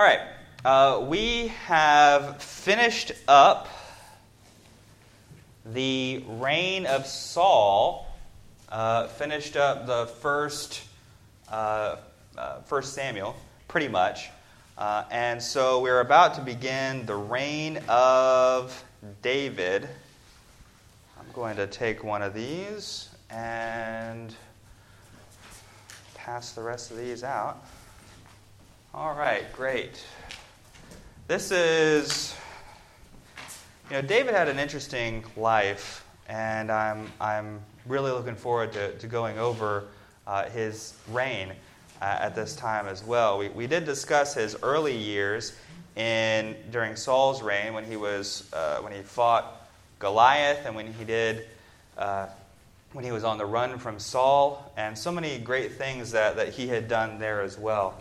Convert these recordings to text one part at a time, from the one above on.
All right, we have finished up the reign of Saul, finished up the first Samuel, pretty much. And so we're about to begin the reign of David. I'm going to take one of these and pass the rest of these out. All right, great. This is, David had an interesting life, and I'm really looking forward to going over his reign at this time as well. We did discuss his early years during Saul's reign when he fought Goliath, and when he was on the run from Saul, and so many great things that he had done there as well.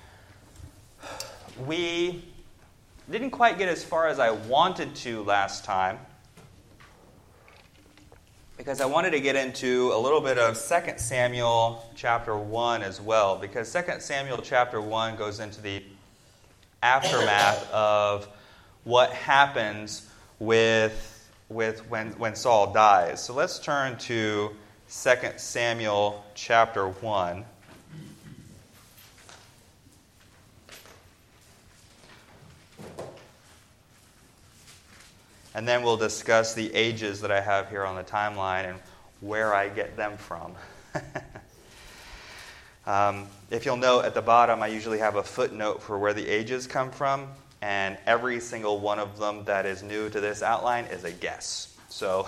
We didn't quite get as far as I wanted to last time, because I wanted to get into a little bit of 2 Samuel chapter 1 as well, because 2 Samuel chapter 1 goes into the aftermath of what happens with when Saul dies. So let's turn to 2 Samuel chapter 1. And then we'll discuss the ages that I have here on the timeline and where I get them from. If you'll note at the bottom, I usually have a footnote for where the ages come from. And every single one of them that is new to this outline is a guess. So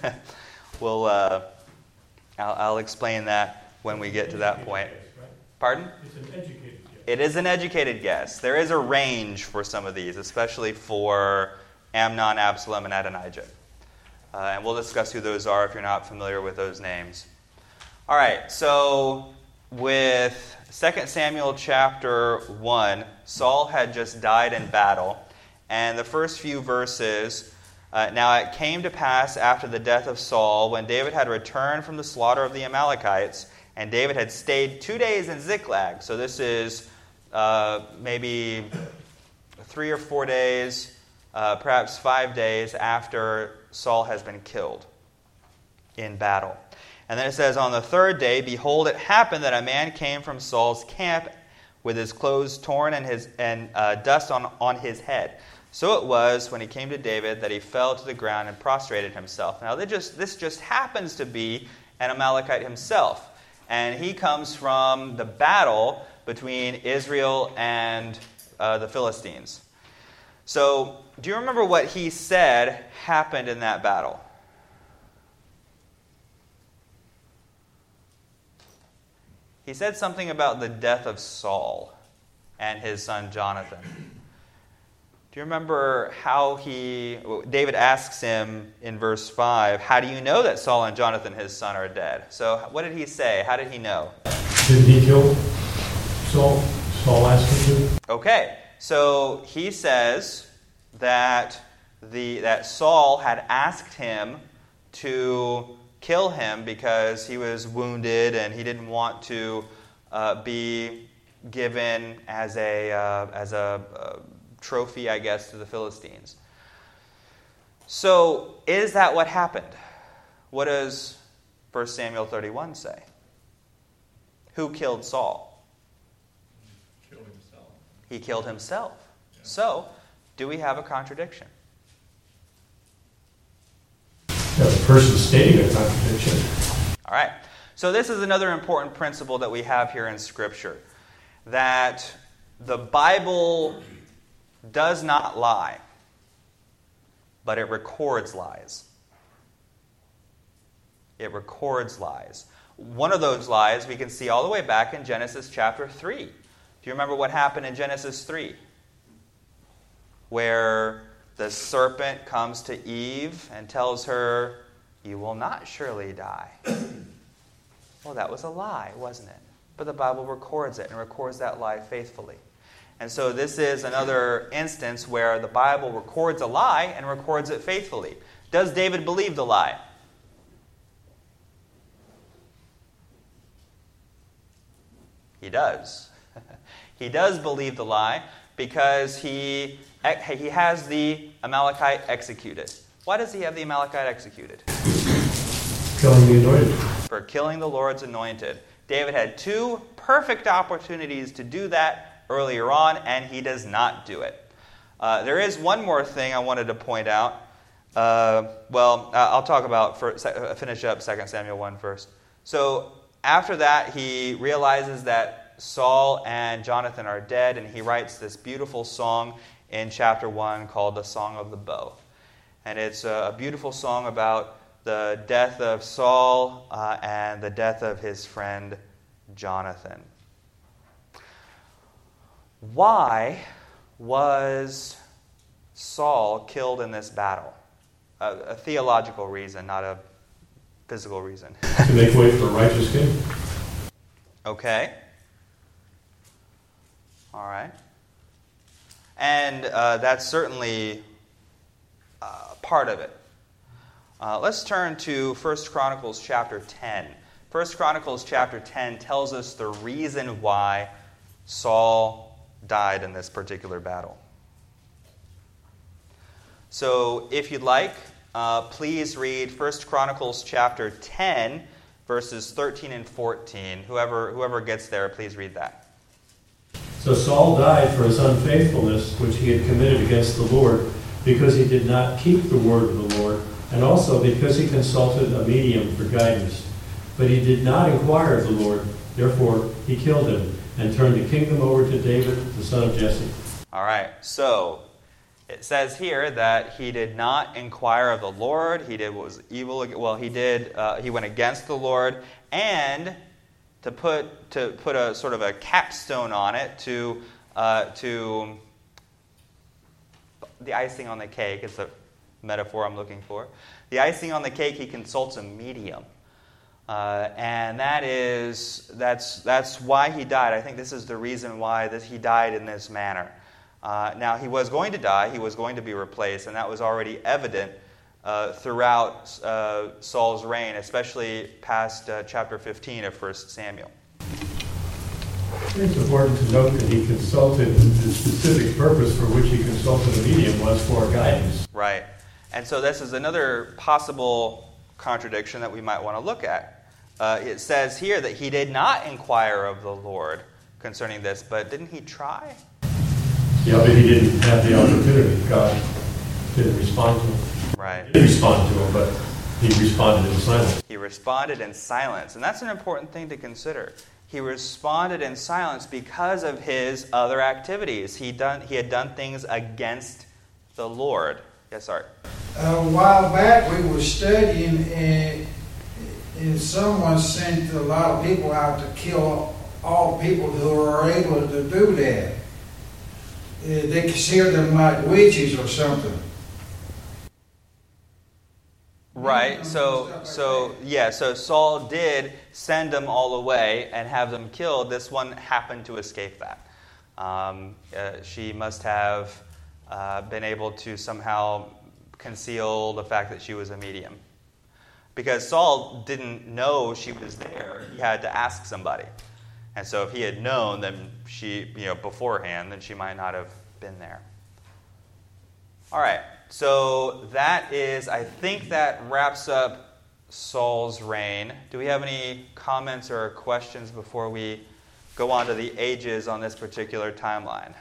I'll explain that when we get to that point. Pardon? It's an educated guess. It is an educated guess. There is a range for some of these, especially for Amnon, Absalom, and Adonijah. And we'll discuss who those are if you're not familiar with those names. All right, so with 2 Samuel chapter 1, Saul had just died in battle. And the first few verses, now it came to pass after the death of Saul, when David had returned from the slaughter of the Amalekites, and David had stayed 2 days in Ziklag. So this is maybe 3 or 4 days, perhaps 5 days after Saul has been killed in battle. And then it says, on the third day, behold, it happened that a man came from Saul's camp with his clothes torn and dust on his head. So it was, when he came to David, that he fell to the ground and prostrated himself. Now this just happens to be an Amalekite himself. And he comes from the battle between Israel and the Philistines. So, do you remember what he said happened in that battle? He said something about the death of Saul and his son Jonathan. Do you remember how David asks him in verse 5, how do you know that Saul and Jonathan, his son, are dead? So, what did he say? How did he know? Did he kill Saul? Saul asked him to? Okay. So he says that Saul had asked him to kill him because he was wounded and he didn't want to be given as a trophy, I guess, to the Philistines. So is that what happened? What does 1 Samuel 31 say? Who killed Saul? He killed himself. Yeah. So, do we have a contradiction? Yeah, the person stating a contradiction. All right. So this is another important principle that we have here in Scripture. That the Bible does not lie, but it records lies. It records lies. One of those lies we can see all the way back in Genesis chapter 3. Do you remember what happened in Genesis 3? Where the serpent comes to Eve and tells her, you will not surely die. Well, that was a lie, wasn't it? But the Bible records it and records that lie faithfully. And so this is another instance where the Bible records a lie and records it faithfully. Does David believe the lie? He does. He does believe the lie because he has the Amalekite executed. Why does he have the Amalekite executed? Killing the anointed. For killing the Lord's anointed. David had two perfect opportunities to do that earlier on, and he does not do it. There is one more thing I wanted to point out. I'll talk about, finish up 2 Samuel 1 first. So after that, he realizes that Saul and Jonathan are dead, and he writes this beautiful song in chapter 1 called the Song of the Bow. And it's a beautiful song about the death of Saul and the death of his friend Jonathan. Why was Saul killed in this battle? A theological reason, not a physical reason. To make way for a righteous king. Okay. All right. And that's certainly part of it. Let's turn to 1 Chronicles chapter 10. 1 Chronicles chapter 10 tells us the reason why Saul died in this particular battle. So if you'd like, please read 1 Chronicles chapter 10, verses 13 and 14. Whoever gets there, please read that. So Saul died for his unfaithfulness, which he had committed against the Lord, because he did not keep the word of the Lord, and also because he consulted a medium for guidance. But he did not inquire of the Lord, therefore he killed him, and turned the kingdom over to David, the son of Jesse. All right, so it says here that he did not inquire of the Lord. He did what was evil. Well, he went against the Lord, and to put a sort of a capstone on it, to the icing on the cake is the metaphor I'm looking for. The icing on the cake, he consults a medium, and that's why he died. I think this is the reason why he died in this manner. Now, he was going to die. He was going to be replaced, and that was already evident throughout Saul's reign, especially past chapter 15 of 1 Samuel. It's important to note that he consulted, the specific purpose for which he consulted a medium was for guidance. Right. And so this is another possible contradiction that we might want to look at. It says here that he did not inquire of the Lord concerning this, but didn't he try? Yeah, but he didn't have the opportunity. God didn't respond to him. Right. He didn't respond to him, but he responded in silence. He responded in silence. And that's an important thing to consider. He responded in silence because of his other activities. He had done things against the Lord. Yes, Art? A while back we were studying and someone sent a lot of people out to kill all people who are able to do that. They consider them like witches or something. Right. So Saul did send them all away and have them killed. This one happened to escape that. She must have been able to somehow conceal the fact that she was a medium. Because Saul didn't know she was there. He had to ask somebody. And so if he had known then beforehand, then she might not have been there. All right. So I think that wraps up Saul's reign. Do we have any comments or questions before we go on to the ages on this particular timeline?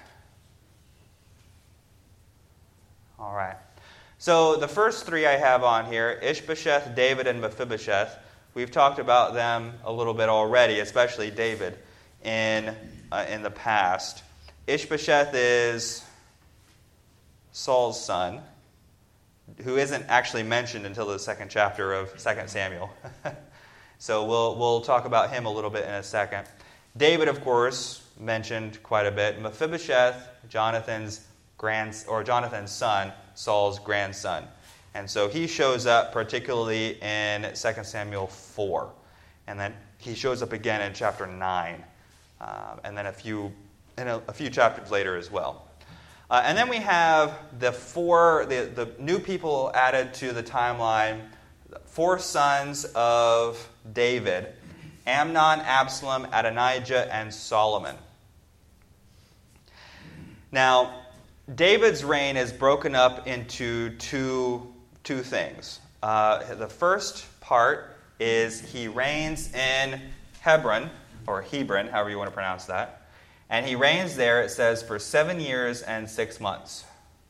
All right. So the first three I have on here, Ishbosheth, David, and Mephibosheth, we've talked about them a little bit already, especially David, in the past. Ishbosheth is Saul's son, who isn't actually mentioned until the second chapter of 2 Samuel. So we'll talk about him a little bit in a second. David, of course, mentioned quite a bit. Mephibosheth, Jonathan's son, Saul's grandson. And so he shows up particularly in 2 Samuel 4. And then he shows up again in chapter 9. And then a few chapters later as well. And then we have the new people added to the timeline, 4 sons of David: Amnon, Absalom, Adonijah, and Solomon. Now, David's reign is broken up into two things. The first part is he reigns in Hebron, or Hebron, however you want to pronounce that. And he reigns there, it says, for 7 years and 6 months.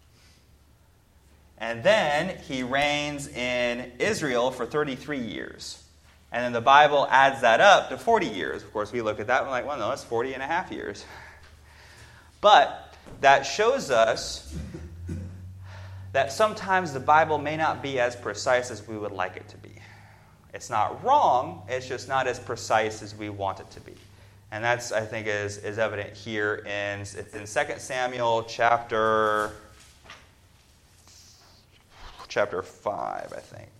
And then he reigns in Israel for 33 years. And then the Bible adds that up to 40 years. Of course, we look at that and we're like, well, no, it's 40 and a half years. But that shows us that sometimes the Bible may not be as precise as we would like it to be. It's not wrong, it's just not as precise as we want it to be. And that's, I think, is evident here in 2 Samuel chapter 5, I think.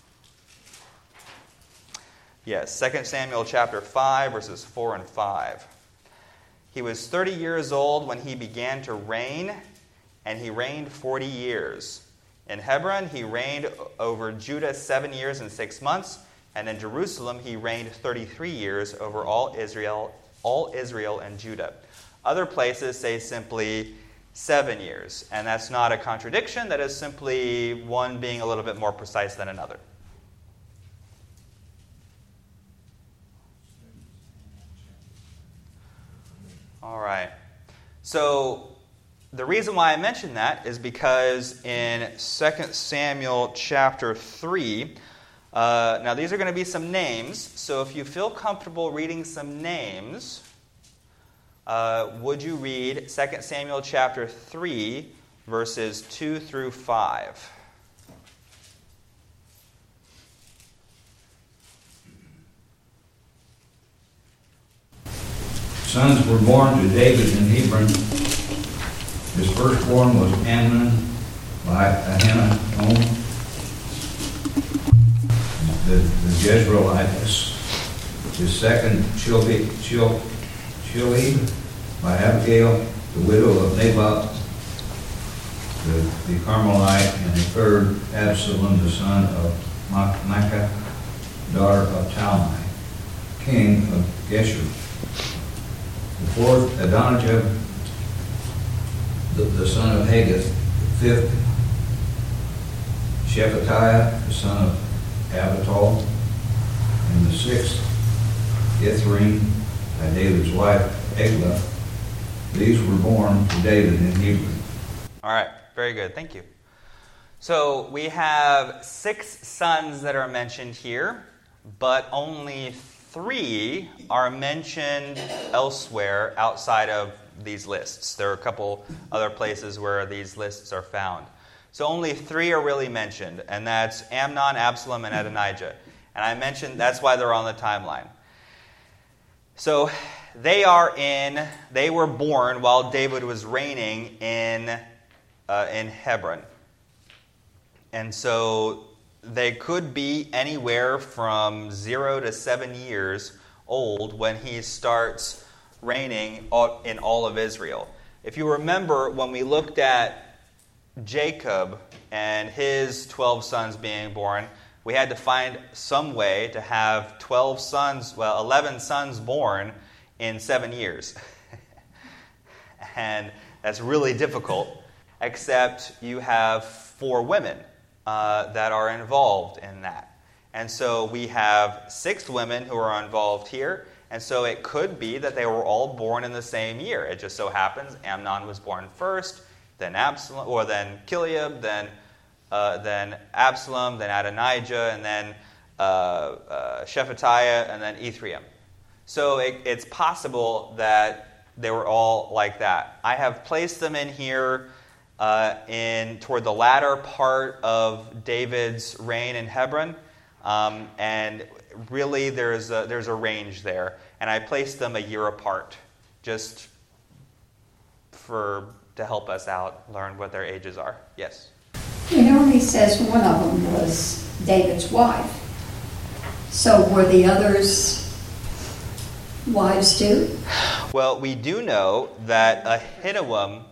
Yes, 2 Samuel chapter 5, verses 4 and 5. He was 30 years old when he began to reign, and he reigned 40 years. In Hebron, he reigned over Judah 7 years and 6 months, and in Jerusalem, he reigned 33 years over all Israel and Judah. Other places say simply 7 years, and that's not a contradiction. That is simply one being a little bit more precise than another. All right. So the reason why I mention that is because in 2 Samuel chapter 3, now these are going to be some names, so if you feel comfortable reading some names, would you read 2 Samuel chapter 3, verses 2 through 5? Sons were born to David in Hebron. His firstborn was Amnon by Ahinoam, the Jezreelitess. His second, Chilib by Abigail, the widow of Naboth, the Carmelite, and the third, Absalom, the son of Maacah, daughter of Talmai, king of Geshur. The fourth, Adonijah, the son of Haggith. The fifth, Shephatiah, the son of Abital. And the sixth, Ithream, by David's wife, Eglah. These were born to David in Hebron. All right, very good. Thank you. So we have 6 sons that are mentioned here, but only 3 are mentioned elsewhere outside of these lists. There are a couple other places where these lists are found. So only 3 are really mentioned, and that's Amnon, Absalom, and Adonijah. And I mentioned that's why they're on the timeline. So they were born while David was reigning in Hebron. And so they could be anywhere from 0 to 7 years old when he starts reigning in all of Israel. If you remember, when we looked at Jacob and his 12 sons being born, we had to find some way to have 11 sons born in 7 years. And that's really difficult, except you have 4 women that are involved in that. And so we have 6 women who are involved here, and so it could be that they were all born in the same year. It just so happens Amnon was born first, then Absalom, or then Chilib, then Absalom, then Adonijah, and then Shephatiah, and then Ithream. So it's possible that they were all like that. I have placed them in here toward the latter part of David's reign in Hebron, and really there's a range there, and I placed them a year apart, just to help us out, learn what their ages are. Yes. It only says one of them was David's wife. So were the others wives too? Well, we do know that Ahinoam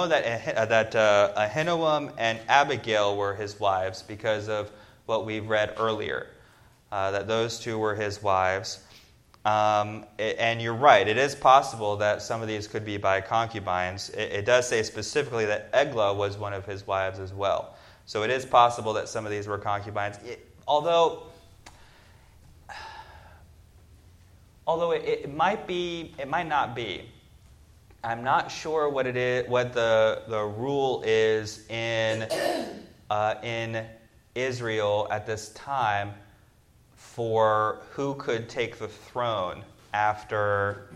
and Abigail were his wives because of what we've read earlier, that those 2 were his wives. And you're right, it is possible that some of these could be by concubines. It does say specifically that Eglah was one of his wives as well. So it is possible that some of these were concubines. Although it might be, it might not be. I'm not sure what it is, what the rule is in Israel at this time for who could take the throne after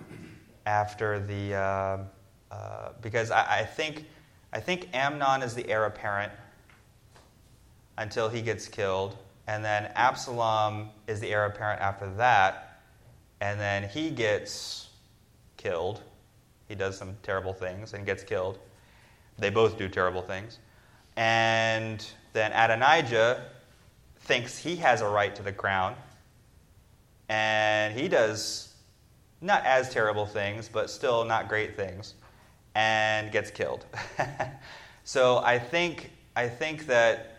the because I think Amnon is the heir apparent until he gets killed, and then Absalom is the heir apparent after that, and then he gets killed. He does some terrible things and gets killed. They both do terrible things. And then Adonijah thinks he has a right to the crown, and he does not as terrible things, but still not great things, and gets killed. So I think that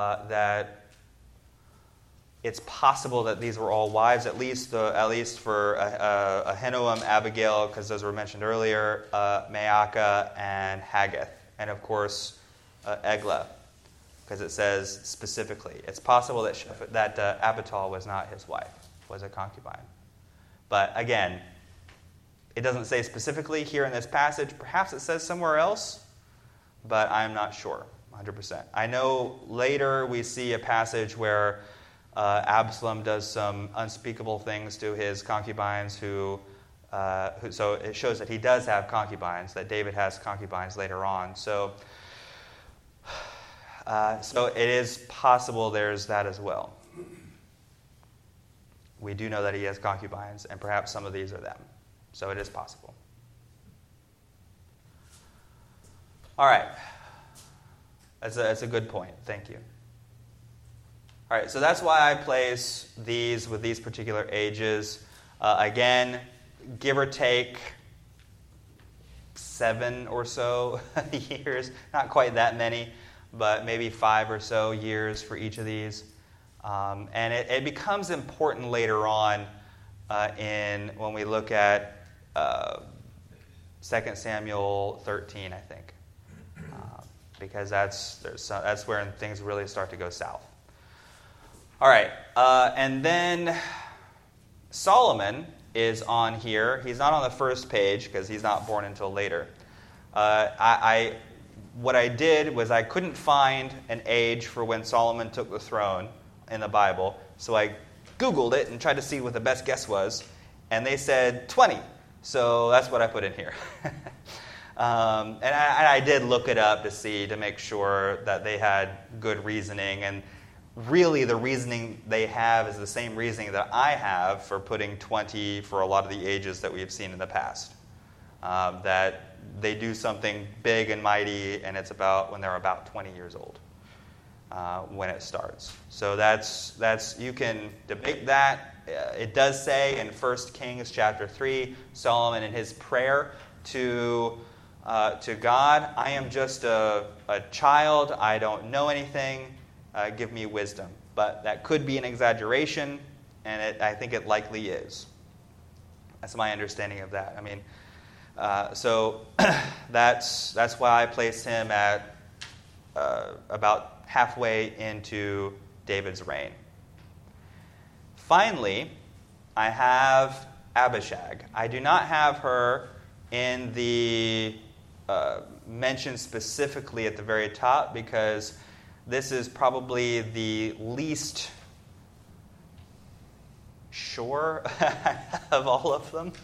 it's possible that these were all wives, at least for Ahinoam, Abigail, because those were mentioned earlier, Maacah, and Haggith, and of course Eglah, because it says specifically. It's possible that Abital was not his wife, was a concubine. But again, it doesn't say specifically here in this passage. Perhaps it says somewhere else, but I'm not sure 100%. I know later we see a passage where Absalom does some unspeakable things to his concubines so it shows that he does have concubines, that David has concubines later on. So it is possible there's that as well. We do know that he has concubines, and perhaps some of these are them. So it is possible. All right. That's a good point. Thank you. All right, so that's why I place these with these particular ages. Again, give or take 7 or so years. Not quite that many, but maybe 5 or so years for each of these. And it becomes important later on when we look at 2 Samuel 13, I think, because that's where things really start to go south. All right, and then Solomon is on here. He's not on the first page because he's not born until later. What I did was I couldn't find an age for when Solomon took the throne in the Bible, so I Googled it and tried to see what the best guess was, and they said 20. So that's what I put in here. And I did look it up to make sure that they had good reasoning, and really the reasoning they have is the same reasoning that I have for putting 20 for a lot of the ages that we have seen in the past. That they do something big and mighty, and it's about when they're about 20 years old when it starts. So that's you can debate that. It does say in 1 Kings chapter 3, Solomon in his prayer to God, I am just a child, I don't know anything, give me wisdom. But that could be an exaggeration, and I think it likely is. That's my understanding of that. I mean, so that's why I placed him at about halfway into David's reign. Finally, I have Abishag. I do not have her in the mentioned specifically at the very top because this is probably the least sure of all of them.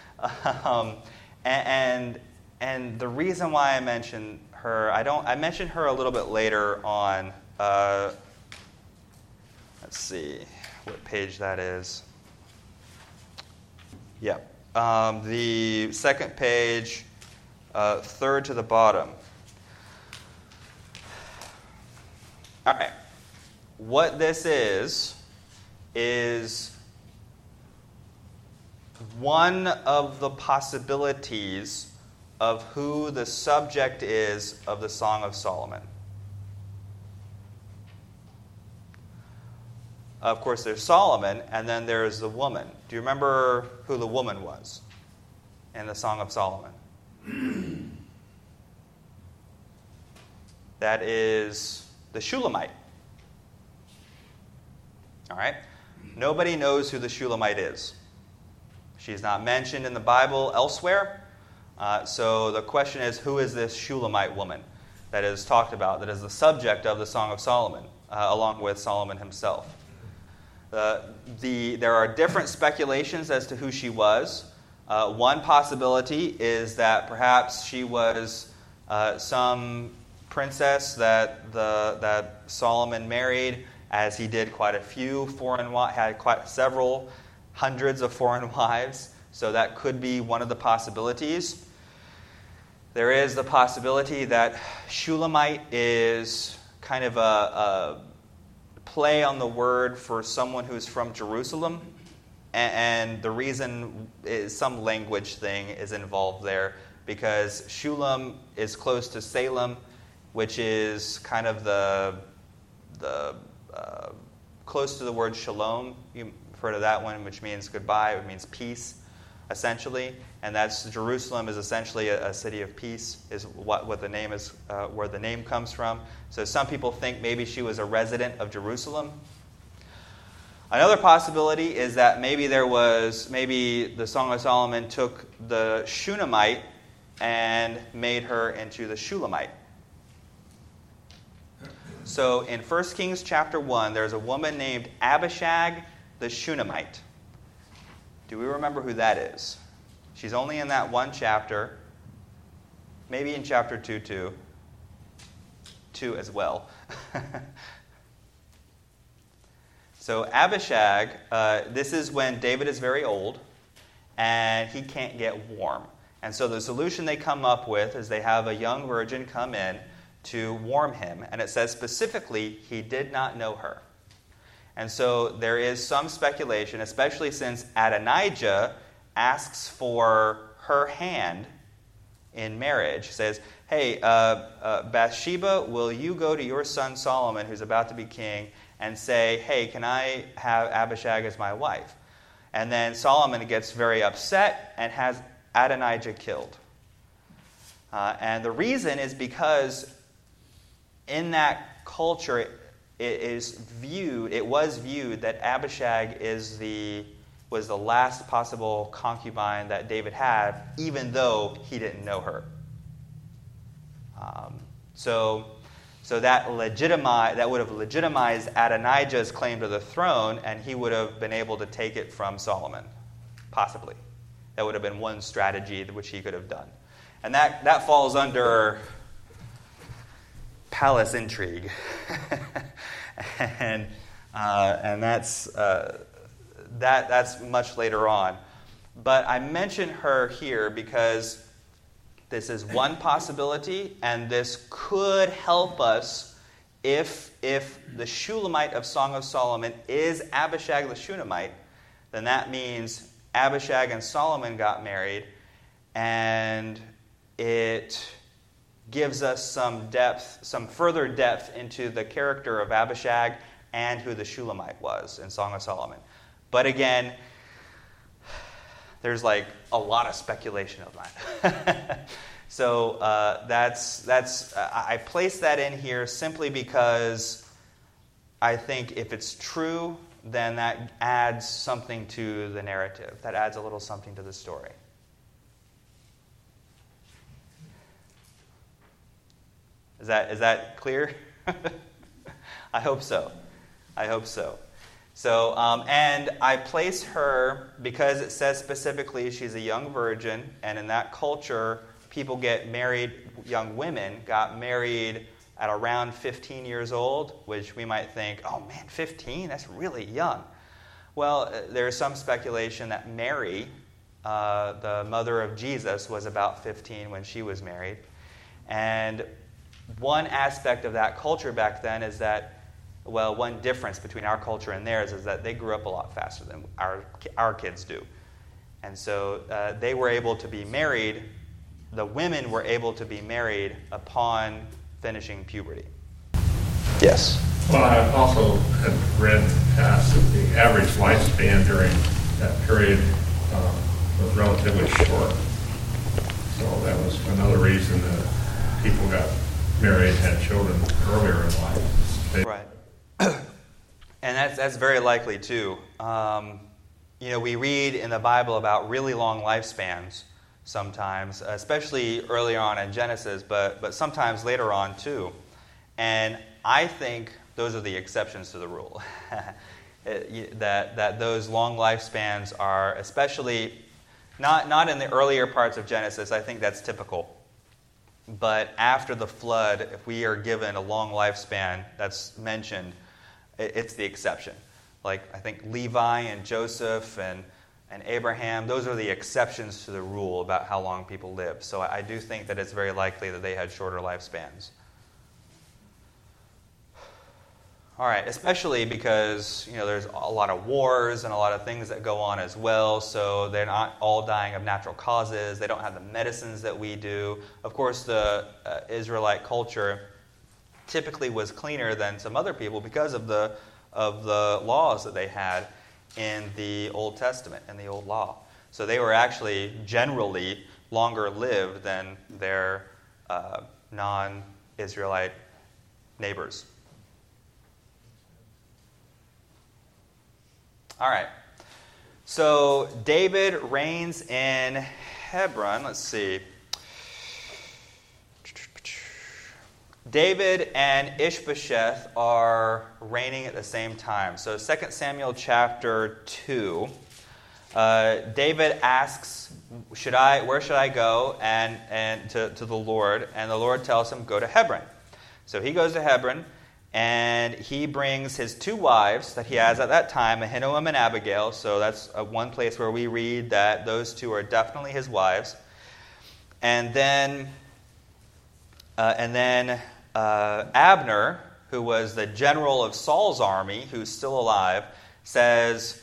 And the reason why I mention her, I mentioned her a little bit later on. Let's see what page that is. Yeah. The second page, third to the bottom. All right. What this is one of the possibilities of who the subject is of the Song of Solomon. Of course, there's Solomon, and then there's the woman. Do you remember who the woman was in the Song of Solomon? That is the Shulamite. All right? Nobody knows who the Shulamite is. She's not mentioned in the Bible elsewhere. So the question is, who is this Shulamite woman that is talked about, that is the subject of the Song of Solomon, along with Solomon himself? There are different speculations as to who she was. One possibility is that perhaps she was some princess that Solomon married, as he did quite a few had quite several hundreds of foreign wives. So that could be one of the possibilities. There is the possibility that Shulamite is kind of a play on the word for someone who's from Jerusalem. And the reason is some language thing is involved there, because Shulam is close to Salem, which is kind of the close to the word shalom. You've heard of that one, which means goodbye. It means peace, essentially. And that's Jerusalem is essentially a city of peace, is what the name is, where the name comes from. So some people think maybe she was a resident of Jerusalem. Another possibility is that maybe the Song of Solomon took the Shunammite and made her into the Shulamite. So in 1 Kings chapter 1, there's a woman named Abishag the Shunammite. Do we remember who that is? She's only in that one chapter, maybe in chapter 2 too. 2 as well. So Abishag, this is when David is very old and he can't get warm. And so the solution they come up with is they have a young virgin come in to warm him. And it says specifically, he did not know her. And so there is some speculation, especially since Adonijah asks for her hand in marriage. He says, hey, Bathsheba, will you go to your son Solomon, who's about to be king, and say, hey, can I have Abishag as my wife? And then Solomon gets very upset and has Adonijah killed. And the reason is because in that culture, it was viewed that Abishag was the last possible concubine that David had, even though he didn't know her. So that would have legitimized Adonijah's claim to the throne, and he would have been able to take it from Solomon, possibly. That would have been one strategy which he could have done. And that falls under palace intrigue. and that's much later on. But I mention her here because this is one possibility, and this could help us if the Shulamite of Song of Solomon is Abishag the Shunammite. Then that means Abishag and Solomon got married, and it gives us some further depth into the character of Abishag and who the Shulamite was in Song of Solomon. But again, there's like a lot of speculation of that. So I place that in here simply because I think if it's true, then that adds something to the narrative. That adds a little something to the story. Is that clear? I hope so. So, and I place her because it says specifically she's a young virgin, and in that culture, people get married, young women got married at around 15 years old, which we might think, oh man, 15? That's really young. Well, there's some speculation that Mary, the mother of Jesus, was about 15 when she was married. And one aspect of that culture back then is that, well, one difference between our culture and theirs is that they grew up a lot faster than our kids do. And so they were able to be married, the women were able to be married upon finishing puberty. Yes? Well, I also had read in the past that the average lifespan during that period was relatively short. So that was another reason that people got married and had children earlier in life. Right. And that's very likely, too. We read in the Bible about really long lifespans sometimes, especially early on in Genesis, but sometimes later on, too. And I think those are the exceptions to the rule. that those long lifespans are especially, not in the earlier parts of Genesis, I think that's typical. But after the flood, if we are given a long lifespan that's mentioned, it's the exception. Like, I think Levi and Joseph and Abraham, those are the exceptions to the rule about how long people live. So I do think that it's very likely that they had shorter lifespans. All right, especially because, there's a lot of wars and a lot of things that go on as well, so they're not all dying of natural causes. They don't have the medicines that we do. Of course, the Israelite culture typically was cleaner than some other people because of the laws that they had in the Old Testament, in the Old Law. So they were actually generally longer lived than their non-Israelite neighbors. All right. So David reigns in Hebron. Let's see. David and Ishbosheth are reigning at the same time. So 2 Samuel chapter 2, David asks, where should I go and to the Lord? And the Lord tells him, go to Hebron. So he goes to Hebron, and he brings his two wives that he has at that time, Ahinoam and Abigail. So that's one place where we read that those two are definitely his wives. And then Abner, who was the general of Saul's army, who's still alive, says,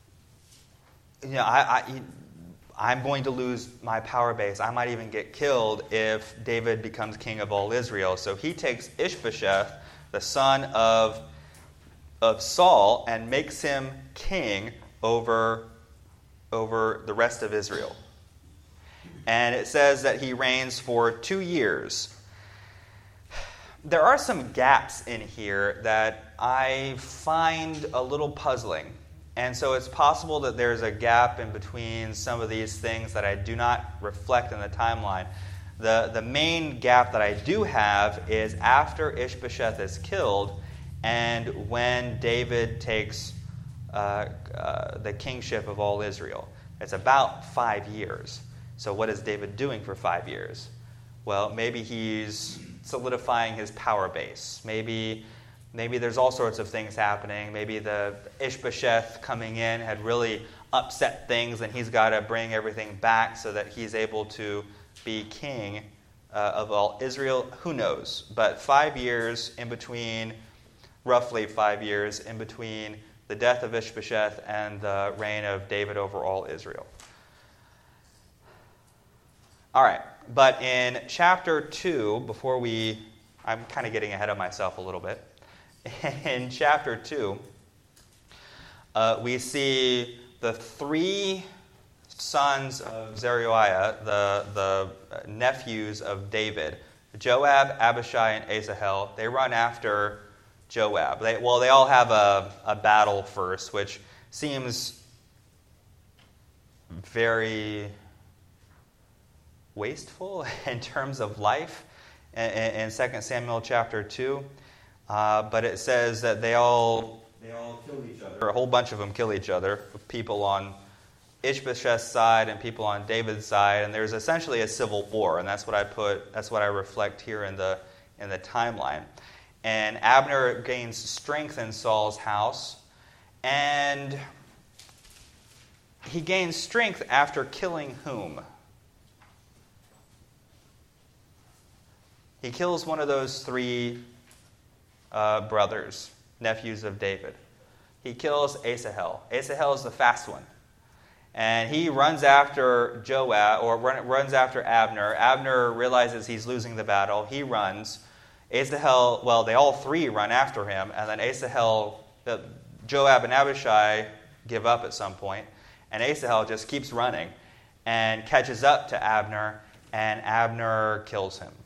I'm going to lose my power base. I might even get killed if David becomes king of all Israel. So he takes Ishbosheth, the son of Saul, and makes him king over the rest of Israel. And it says that he reigns for 2 years. There are some gaps in here that I find a little puzzling. And so it's possible that there's a gap in between some of these things that I do not reflect in the timeline. The main gap that I do have is after Ishbosheth is killed and when David takes the kingship of all Israel. It's about 5 years. So what is David doing for 5 years? Well, maybe he's solidifying his power base. Maybe there's all sorts of things happening. Maybe the Ishbosheth coming in had really upset things, and he's got to bring everything back so that he's able to be king of all Israel. Who knows? But 5 years in between, roughly 5 years in between the death of Ishbosheth and the reign of David over all Israel. All right. But in chapter 2, I'm kind of getting ahead of myself a little bit. In chapter 2, we see the 3 sons of Zeruiah, the nephews of David, Joab, Abishai, and Asahel. They run after Joab. They all have a battle first, which seems very wasteful in terms of life in 2 Samuel chapter 2. But it says that they all kill each other. A whole bunch of them kill each other, people on Ishbosheth's side and people on David's side, and there's essentially a civil war, and that's what I reflect here in the timeline. And Abner gains strength in Saul's house, and he gains strength after killing whom? He kills one of those 3 brothers, nephews of David. He kills Asahel. Asahel is the fast one. And he runs after Joab, or runs after Abner. Abner realizes he's losing the battle. He runs. Asahel, well, they all three run after him, and then Joab and Abishai give up at some point, and Asahel just keeps running and catches up to Abner, and Abner kills him.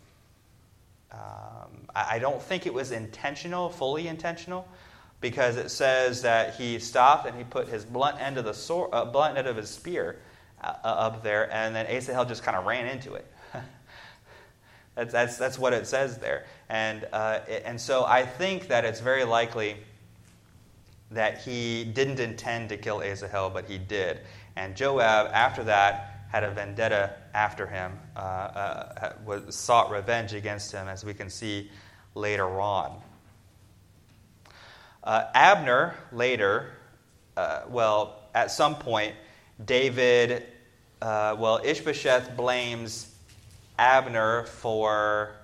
I don't think it was intentional, fully intentional, because it says that he stopped and he put his blunt end of his spear up there, and then Asahel just kind of ran into it. That's what it says there, and so I think that it's very likely that he didn't intend to kill Asahel, but he did. And Joab, after that, had a vendetta after him, sought revenge against him, as we can see later on. Abner later, at some point, David, Ishbosheth blames Abner for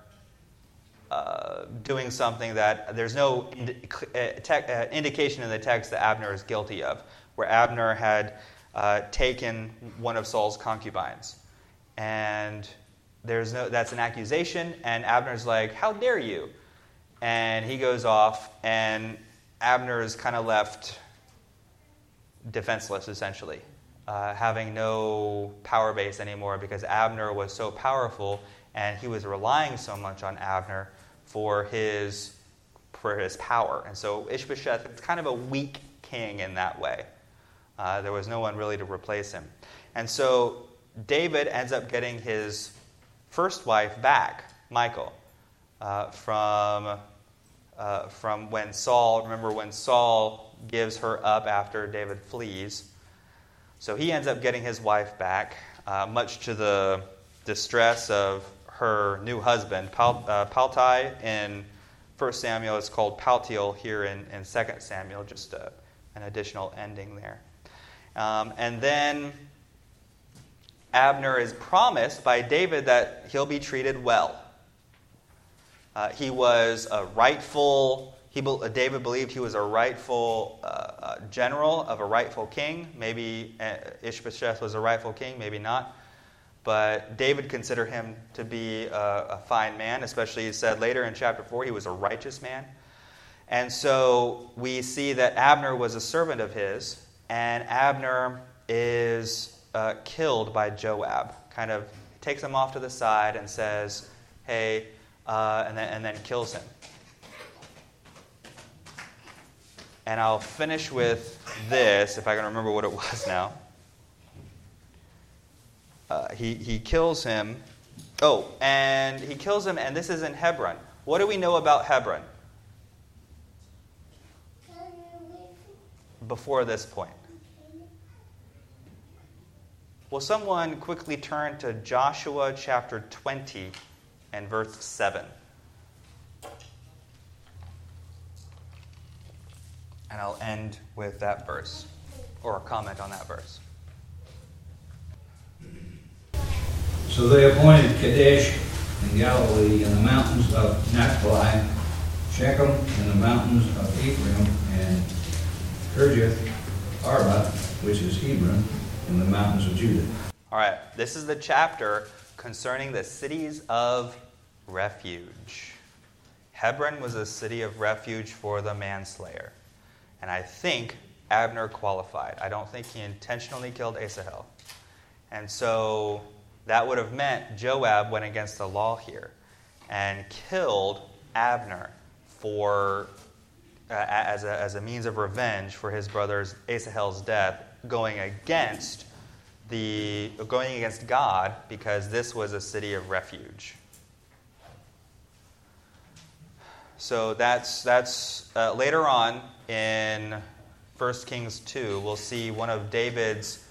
doing something that there's no indication in the text that Abner is guilty of, where Abner had taken one of Saul's concubines. And that's an accusation, and Abner's like, "How dare you?" And he goes off, and Abner is kind of left defenseless, essentially, having no power base anymore, because Abner was so powerful, and he was relying so much on Abner for his power. And so Ishbosheth is kind of a weak king in that way. There was no one really to replace him. And so David ends up getting his first wife back, Michal, from when Saul, remember when Saul gives her up after David flees. So he ends up getting his wife back, much to the distress of her new husband, Paltai. In 1 Samuel, it's called Paltiel here in 2 Samuel, just an additional ending there. And then Abner is promised by David that he'll be treated well. He was a rightful, David believed he was a rightful general of a rightful king. Maybe Ishbosheth was a rightful king, maybe not. But David considered him to be a fine man, especially he said later in chapter 4 he was a righteous man. And so we see that Abner was a servant of his, and Abner is killed by Joab. Kind of takes him off to the side and says, "Hey," and then kills him. And I'll finish with this, if I can remember what it was now. He kills him. Oh, and he kills him, and this is in Hebron. What do we know about Hebron before this point? Will someone quickly turn to Joshua chapter 20 and verse 7? And I'll end with that verse, or a comment on that verse. So they appointed Kadesh in Galilee in the mountains of Naphtali, Shechem in the mountains of Ephraim, and Kirjath Arba, which is Hebron, in the mountains of Judah. All right, this is the chapter concerning the cities of refuge. Hebron was a city of refuge for the manslayer. And I think Abner qualified. I don't think he intentionally killed Asahel. And so that would have meant Joab went against the law here and killed Abner for as a means of revenge for his brother Asahel's death, going against God, because this was a city of refuge. So that's later on in 1 Kings 2, we'll see one of David's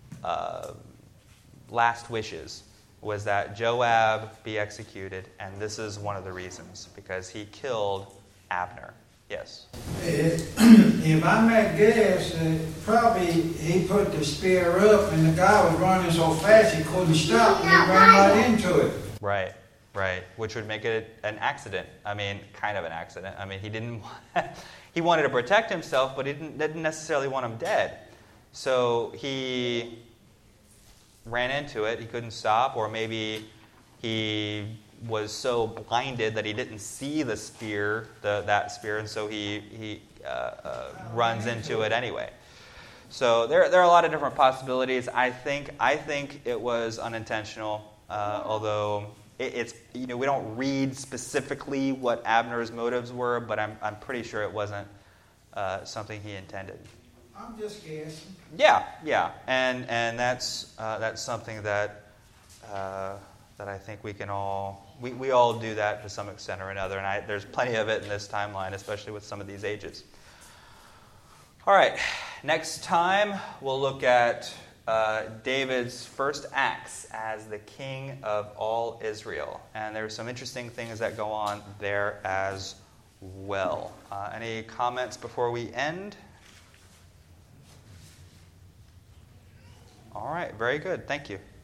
last wishes was that Joab be executed, and this is one of the reasons, because he killed Abner. Yes? If I might guess, probably he put the spear up and the guy was running so fast he couldn't stop and he ran right into it. Right. Which would make it an accident. I mean, kind of an accident. I mean, he wanted to protect himself, but he didn't necessarily want him dead. So he ran into it. He couldn't stop, or maybe he was so blinded that he didn't see the spear, that spear, and so he runs into it anyway. So there are a lot of different possibilities. I think it was unintentional, although it's we don't read specifically what Abner's motives were, but I'm pretty sure it wasn't something he intended. I'm just guessing. Yeah, and that's something that I think we can all we all do that to some extent or another, and there's plenty of it in this timeline, especially with some of these ages. All right, next time we'll look at David's first acts as the king of all Israel, and there's some interesting things that go on there as well. Any comments before we end? All right, very good. Thank you.